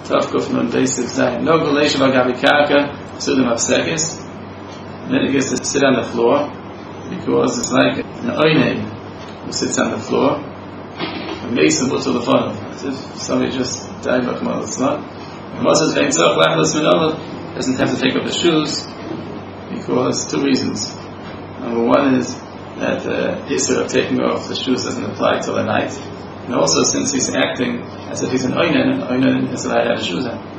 Tavkuf Nun Basic Zayin. No Galesha Bagabi Karka, Sudim Apsekis. And then he gets to sit on the floor, because it's like an Oine who sits on the floor. And makes him to the funnel. As if somebody just died by Kamal. It's not. And Moses Vein Tzach Lachlas Minollah doesn't have to take off the shoes, because two reasons. Number one is that the issue of taking off the shoes doesn't apply till the night. And also, since he's acting as if he's an Oinen is allowed to have the shoes on.